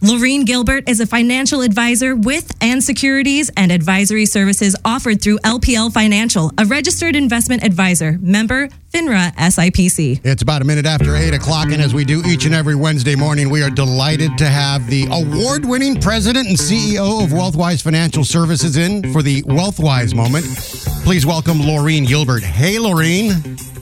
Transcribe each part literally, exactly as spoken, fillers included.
Laureen Gilbert is a financial advisor with Ann Securities and advisory services offered through L P L Financial, a registered investment advisor, member FINRA S I P C. It's about a minute after eight o'clock, and as we do each and every Wednesday morning, we are delighted to have the award-winning president and C E O of Wealthwise Financial Services in for the Wealthwise moment. Please welcome Laureen Gilbert. Hey, Laureen.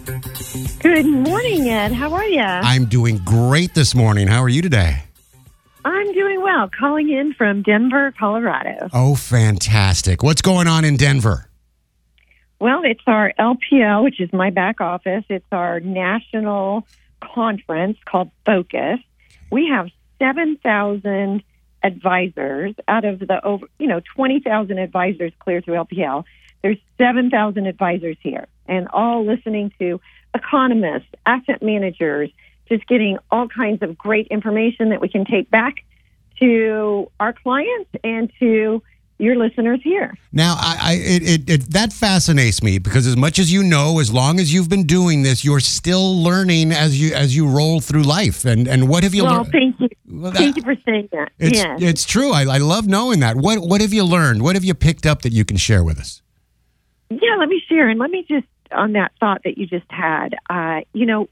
Good morning, Ed. How are you? I'm doing great this morning. How are you today? I'm doing well. Calling in from Denver, Colorado. Oh, fantastic. What's going on in Denver? Well, it's our L P L, which is my back office. It's our national conference called Focus. We have seven thousand advisors out of the over, you know, twenty thousand advisors clear through L P L. There's seven thousand advisors here, and all listening to economists, asset managers, just getting all kinds of great information that we can take back to our clients and to your listeners here. Now, I, I it, it, it that fascinates me because as much as you know, as long as you've been doing this, you're still learning as you as you roll through life. And and what have you well, learned? Well, thank you. Well, that, thank you for saying that. It's, yes. it's true. I, I love knowing that. What what have you learned? What have you picked up that you can share with us? Yeah, let me share. And let me just, on that thought that you just had, uh, you know,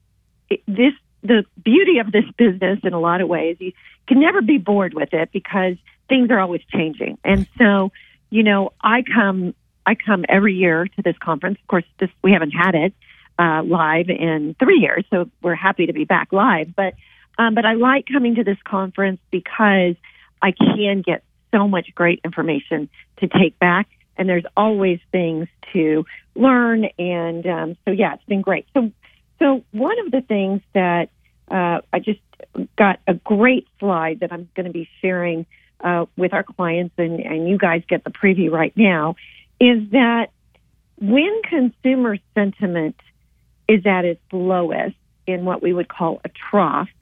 it, this the beauty of this business in a lot of ways, you can never be bored with it because things are always changing. And so, you know, I come I come every year to this conference. Of course, this we haven't had it uh, live in three years, so we're happy to be back live. But um, but I like coming to this conference because I can get so much great information to take back. And there's always things to learn. And um, so, yeah, it's been great. So, so one of the things that uh, I just got a great slide that I'm going to be sharing uh, with our clients, and, and you guys get the preview right now, is that when consumer sentiment is at its lowest in what we would call a trough,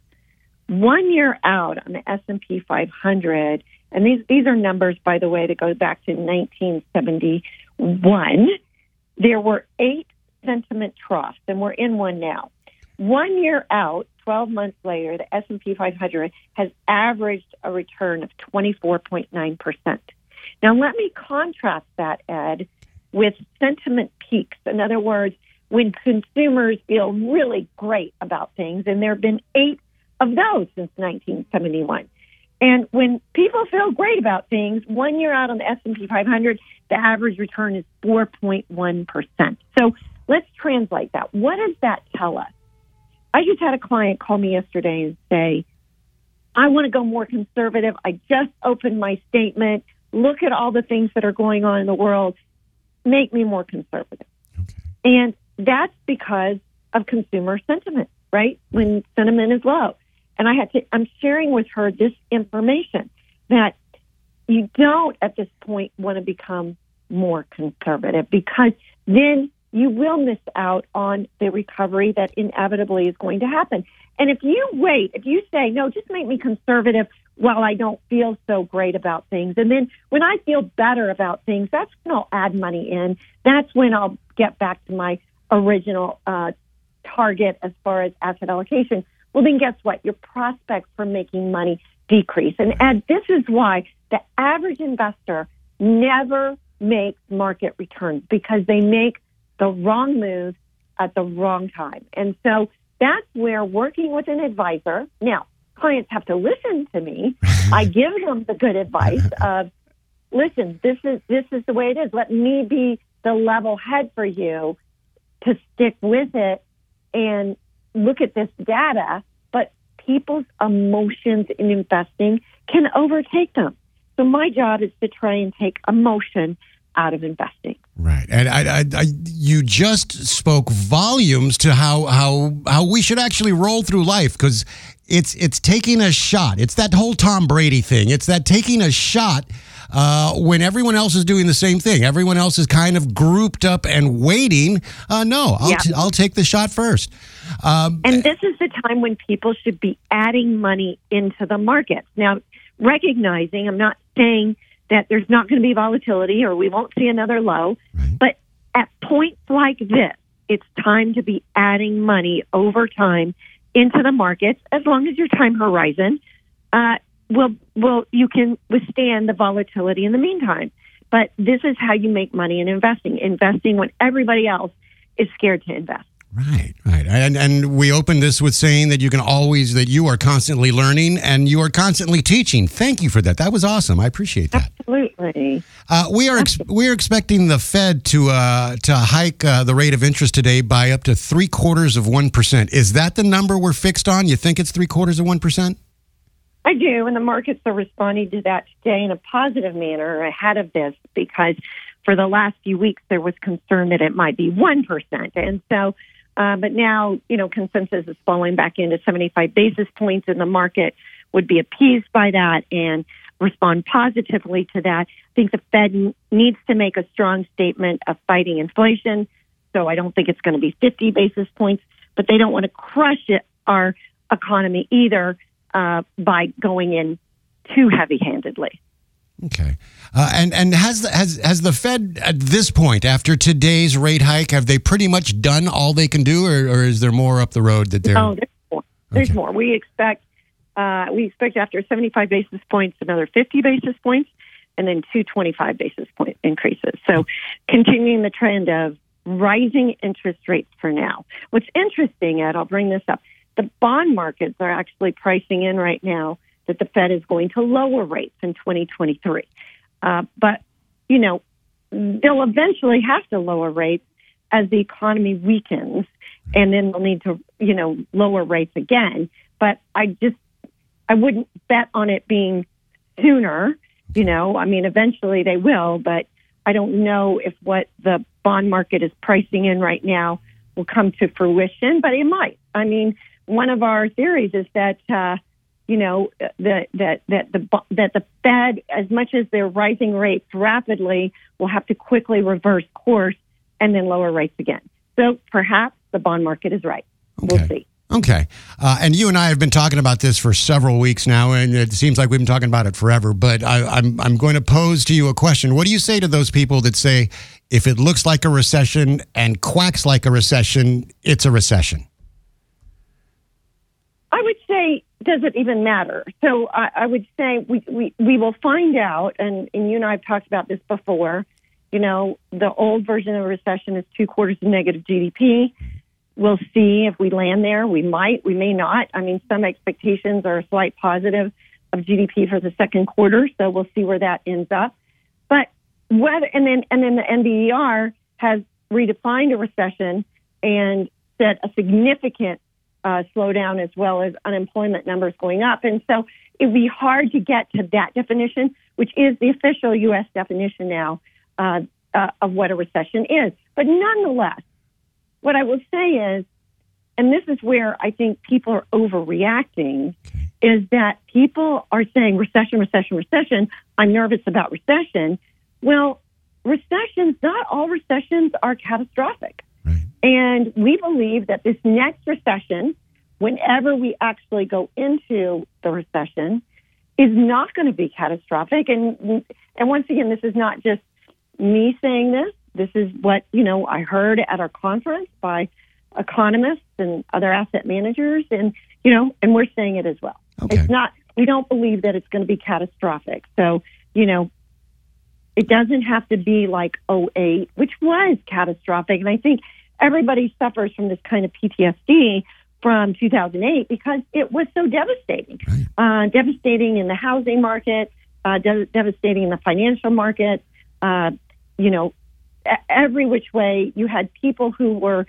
one year out on the S and P five hundred, and these, these are numbers, by the way, that go back to nineteen seventy-one. There were eight sentiment troughs, and we're in one now. One year out, twelve months later, the S and P five hundred has averaged a return of twenty-four point nine percent. Now, let me contrast that, Ed, with sentiment peaks. In other words, when consumers feel really great about things, and there have been eight of those since nineteen seventy-one. And when people feel great about things, one year out on the S and P five hundred, the average return is four point one percent. So let's translate that. What does that tell us? I just had a client call me yesterday and say, I want to go more conservative. I just opened my statement. Look at all the things that are going on in the world. Make me more conservative. Okay. And that's because of consumer sentiment, right? When sentiment is low. And I had to, I'm sharing with her this information that you don't at this point want to become more conservative because then you will miss out on the recovery that inevitably is going to happen. And if you wait, if you say, no, just make me conservative while I don't feel so great about things. And then when I feel better about things, that's when I'll add money in. That's when I'll get back to my original uh, target as far as asset allocation. Well, then guess what? Your prospects for making money decrease. And Ed, this is why the average investor never makes market returns because they make the wrong move at the wrong time. And so that's where working with an advisor, now, clients have to listen to me. I give them the good advice of, listen, this is this is the way it is. Let me be the level head for you to stick with it and look at this data, but people's emotions in investing can overtake them. So my job is to try and take emotion out of investing. Right. And I, I, I, you just spoke volumes to how, how, how we should actually roll through life because it's, it's taking a shot. It's that whole Tom Brady thing. It's that taking a shot uh, when everyone else is doing the same thing. Everyone else is kind of grouped up and waiting. Uh, no, I'll, yeah. t- I'll take the shot first. Um, and this is the time when people should be adding money into the market. Now, recognizing, I'm not saying that there's not going to be volatility or we won't see another low, right. but at points like this, it's time to be adding money over time into the markets as long as your time horizon uh, will will you can withstand the volatility in the meantime. But this is how you make money in investing. Investing when everybody else is scared to invest. Right, right. And and we opened this with saying that you can always, that you are constantly learning and you are constantly teaching. Thank you for that. That was awesome. I appreciate that. Absolutely. Uh, we are ex- we are expecting the Fed to uh, to hike uh, the rate of interest today by up to three quarters of one percent. Is that the number we're fixed on? You think it's three quarters of one percent? I do, and the markets are responding to that today in a positive manner ahead of this, because for the last few weeks there was concern that it might be one percent. And so, uh, but now, you know, consensus is falling back into seventy-five basis points, and the market would be appeased by that and respond positively to that. I think the Fed n- needs to make a strong statement of fighting inflation, so I don't think it's going to be fifty basis points, but they don't want to crush it, our economy either, Uh, by going in too heavy-handedly. Okay, uh, and and has the, has has the Fed at this point, after today's rate hike, have they pretty much done all they can do, or, or is there more up the road that they're? Oh, there's more. There's Okay. more. We expect uh, we expect after seventy-five basis points, another fifty basis points, and then two twenty-five basis point increases. So, continuing the trend of rising interest rates for now. What's interesting, Ed, I'll bring this up. The bond markets are actually pricing in right now that the Fed is going to lower rates in twenty twenty-three. Uh, but, you know, they'll eventually have to lower rates as the economy weakens, and then they'll need to, you know, lower rates again. But I just, I wouldn't bet on it being sooner. You know, I mean, eventually they will, but I don't know if what the bond market is pricing in right now will come to fruition, but it might. I mean, one of our theories is that, uh, you know, that that that the that the Fed, as much as they're rising rates rapidly, will have to quickly reverse course and then lower rates again. So perhaps the bond market is right. Okay. We'll see. Okay. Uh, and you and I have been talking about this for several weeks now, and it seems like we've been talking about it forever. But I, I'm I'm going to pose to you a question. What do you say to those people that say, if it looks like a recession and quacks like a recession, it's a recession? I would say, does it even matter? So I, I would say we, we, we will find out, and, and you and I have talked about this before. You know, the old version of a recession is two quarters of negative G D P. We'll see if we land there. We might, we may not. I mean, some expectations are a slight positive of G D P for the second quarter, so we'll see where that ends up. But whether, and then and then the N B E R has redefined a recession and said a significant uh, slowdown, as well as unemployment numbers going up. And so it'd be hard to get to that definition, which is the official U S definition now uh, uh, of what a recession is. But nonetheless, what I will say is, and this is where I think people are overreacting, Okay. is that people are saying recession, recession, recession. I'm nervous about recession. Well, recessions, not all recessions are catastrophic. Right. And we believe that this next recession, whenever we actually go into the recession, is not going to be catastrophic. And and once again, this is not just me saying this. This is what, you know, I heard at our conference by economists and other asset managers, and, you know, and we're saying it as well. Okay. It's not, we don't believe that it's going to be catastrophic. So, you know, it doesn't have to be like oh eight, which was catastrophic. And I think everybody suffers from this kind of P T S D from two thousand eight because it was so devastating. Right. Uh, devastating in the housing market, uh, de- devastating in the financial market, uh, you know, every which way. You had people who were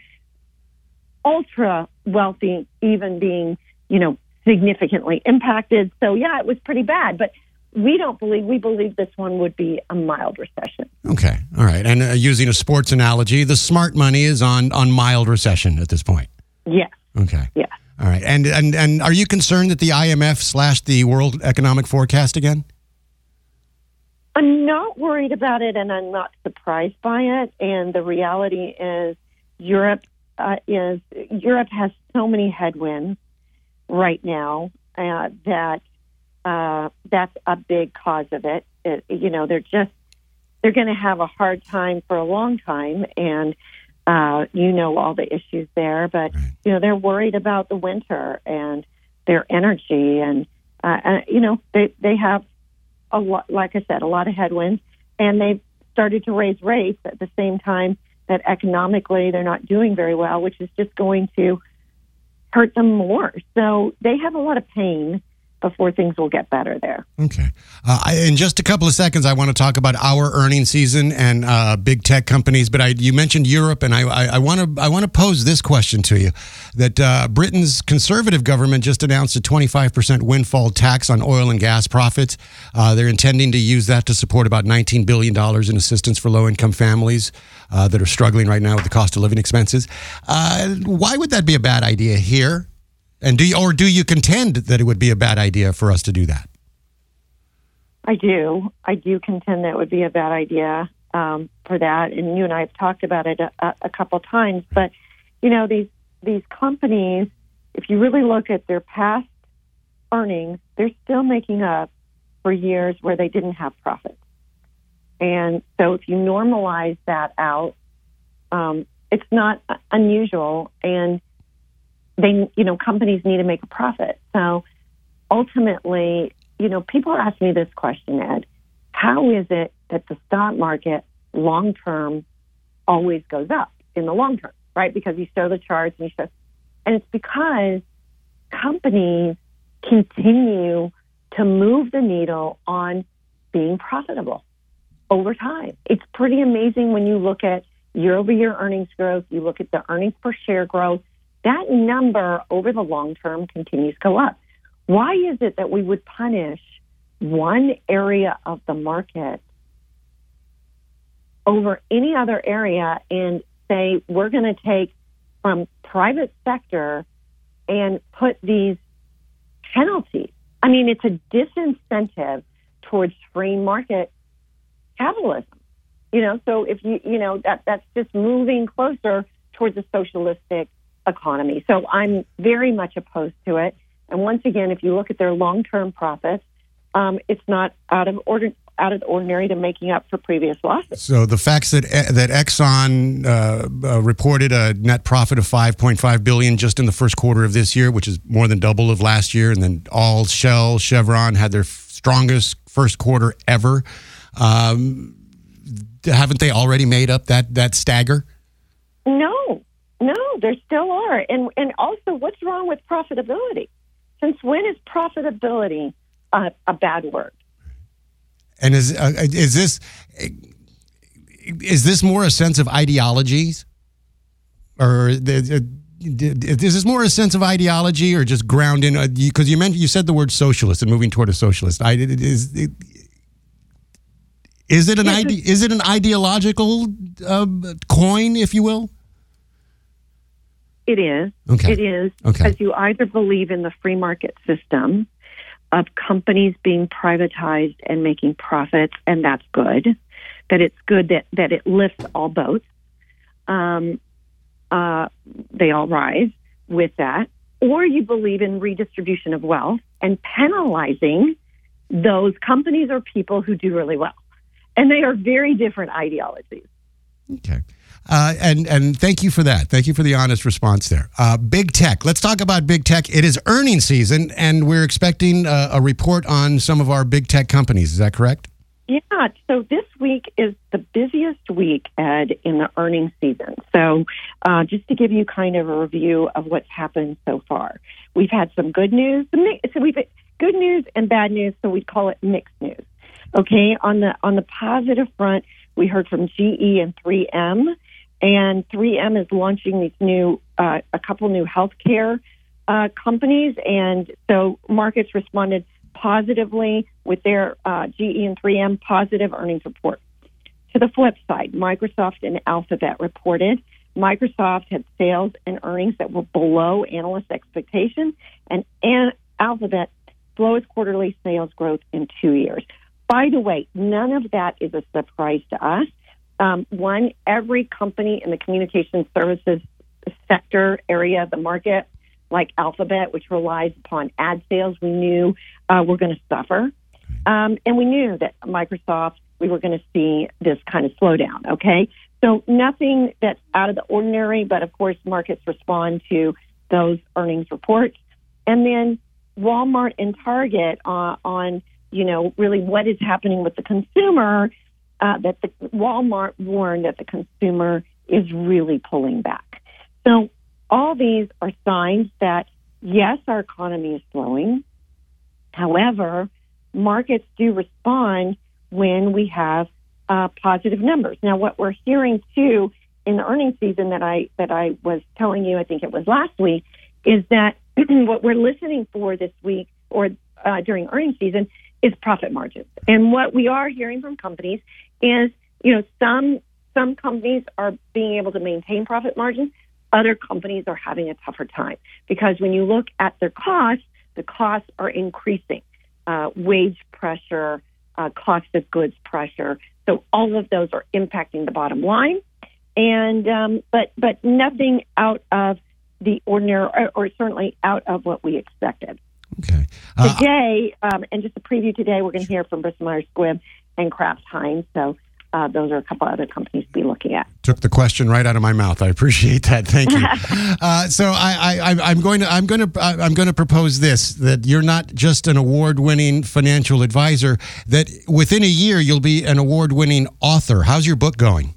ultra wealthy even being, you know, significantly impacted. So, yeah, it was pretty bad. But we don't believe, we believe this one would be a mild recession. Okay. All right. And uh, using a sports analogy, the smart money is on, on mild recession at this point. Yes. Okay. Yeah. All right. And, and, and are you concerned that the I M F slashed the World Economic Forecast again? I'm not worried about it, and I'm not surprised by it. And the reality is, Europe uh, is Europe has so many headwinds right now uh, that uh, that's a big cause of it. it. You know, they're just they're going to have a hard time for a long time, and uh, you know all the issues there. But you know, they're worried about the winter and their energy, and Uh, and, you know, they, they have, a lot, like I said, a lot of headwinds, and they've started to raise rates at the same time that economically they're not doing very well, which is just going to hurt them more. So they have a lot of pain before things will get better there. Okay. Uh, I, in just a couple of seconds, I want to talk about our earnings season and uh, big tech companies. But I, you mentioned Europe, and I, I, I want to I want to pose this question to you: that uh, Britain's Conservative government just announced a twenty-five percent windfall tax on oil and gas profits. Uh, they're intending to use that to support about nineteen billion dollars in assistance for low-income families uh, that are struggling right now with the cost of living expenses. Uh, why would that be a bad idea here? And do you, or do you contend that it would be a bad idea for us to do that? I do. I do contend that it would be a bad idea um, for that. And you and I have talked about it a, a couple times. But, you know, these these companies, if you really look at their past earnings, they're still making up for years where they didn't have profits. And so if you normalize that out, um, it's not unusual. And they, you know, companies need to make a profit. So ultimately, you know, people ask me this question, Ed, how is it that the stock market long term always goes up in the long term, right? Because you show the charts and you show, and it's because companies continue to move the needle on being profitable over time. It's pretty amazing when you look at year over year earnings growth, you look at the earnings per share growth. That number over the long term continues to go up. Why is it that we would punish one area of the market over any other area and say we're going to take from private sector and put these penalties? I mean, it's a disincentive towards free market capitalism. You know, so if you, you know, that that's just moving closer towards a socialistic economy. So I'm very much opposed to it. And once again, if you look at their long-term profits, um, it's not out of order, out of the ordinary to making up for previous losses. So the facts that that Exxon uh, uh, reported a net profit of five point five billion dollars just in the first quarter of this year, which is more than double of last year, and then all Shell, Chevron had their strongest first quarter ever. Um, haven't they already made up that that stagger? No. No, there still are. And and also, what's wrong with profitability? Since when is profitability uh, a bad word? And is uh, is this is this more a sense of ideologies, or is this more a sense of ideology, or just ground in? Because you mentioned you said the word socialist and moving toward a socialist. I, is it, is it an ide, is it an ideological uh, coin, if you will? It is. Okay. It is. Okay. Because you either believe in the free market system of companies being privatized and making profits, and that's good, that it's good that, that it lifts all boats. Um, uh, they all rise with that. Or you believe in redistribution of wealth and penalizing those companies or people who do really well. And they are very different ideologies. Okay. Uh, and and thank you for that. Thank you for the honest response there. Uh, big tech. Let's talk about big tech. It is earnings season, and we're expecting uh, a report on some of our big tech companies. Is that correct? Yeah. So this week is the busiest week, Ed, in the earnings season. So uh, just to give you kind of a review of what's happened so far, we've had some good news. So we've had good news and bad news. So we call it mixed news. Okay. On the on the positive front, we heard from G E and three M. And three M is launching these new, uh, a couple new healthcare uh, companies. And so markets responded positively with their uh, G E and three M positive earnings report. To the flip side, Microsoft and Alphabet reported. Microsoft had sales and earnings that were below analyst expectation, and, and Alphabet slowest quarterly sales growth in two years. By the way, none of that is a surprise to us. Um, one, every company in the communication services sector area of the market, like Alphabet, which relies upon ad sales, we knew uh, were going to suffer. Um, and we knew that Microsoft, we were going to see this kind of slowdown, okay? So nothing that's out of the ordinary, but of course markets respond to those earnings reports. And then Walmart and Target uh, on, you know, really what is happening with the consumer, uh, that the Walmart warned that the consumer is really pulling back. So all these are signs that, yes, our economy is slowing. However, markets do respond when we have uh, positive numbers. Now, what we're hearing, too, in the earnings season that I that I was telling you, I think it was last week, is that what we're listening for this week or uh, during earnings season is profit margins. And what we are hearing from companies is, you know, some some companies are being able to maintain profit margins. Other companies are having a tougher time because when you look at their costs, the costs are increasing. Uh, wage pressure, uh, cost of goods pressure. So all of those are impacting the bottom line. And um, but but nothing out of the ordinary, or, or certainly out of what we expected. Okay. Uh, today, um, and just a preview today, we're going to hear from Bristol Myers Squibb and Kraft Heinz. So uh, those are a couple other companies to be looking at. Took the question right out of my mouth. I appreciate that. Thank you. uh, so I, I, I'm going to I'm going to I'm going to propose this: that you're not just an award-winning financial advisor. That within a year you'll be an award-winning author. How's your book going?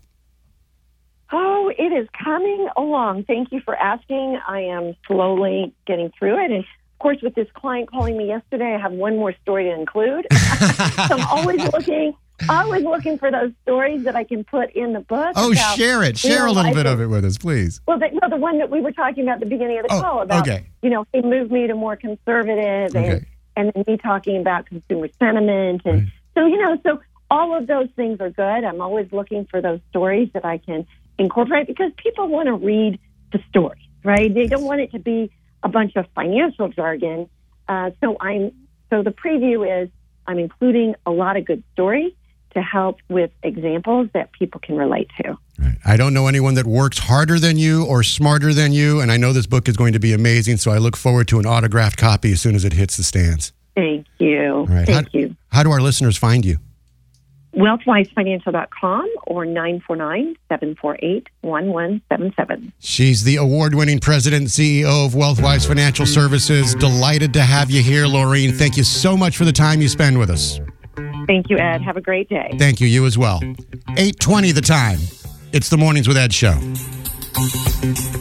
Oh, it is coming along. Thank you for asking. I am slowly getting through it. And, of course, with this client calling me yesterday, I have one more story to include. So I'm always looking always looking for those stories that I can put in the book. Oh, about, share it. Share know, a little I bit think, of it with us, please. Well, the, no, the one that we were talking about at the beginning of the oh, call about, okay. you know, it moved me to more conservative and, okay. and then me talking about consumer sentiment. And right. so, you know, so all of those things are good. I'm always looking for those stories that I can incorporate because people want to read the story, right? They don't want it to be a bunch of financial jargon. Uh, so I'm so the preview is I'm including a lot of good stories to help with examples that people can relate to. Right. I don't know anyone that works harder than you or smarter than you, and I know this book is going to be amazing, so I look forward to an autographed copy as soon as it hits the stands. Thank you. Right. Thank how, you. How do our listeners find you? wealth wise financial dot com or nine four nine, seven four eight, one one seven seven. She's the award-winning president and C E O of Wealthwise Financial Services. Delighted to have you here, Laureen. Thank you so much for the time you spend with us. Thank you, Ed. Have a great day. Thank you. You as well. eight twenty the time. It's the Mornings with Ed show.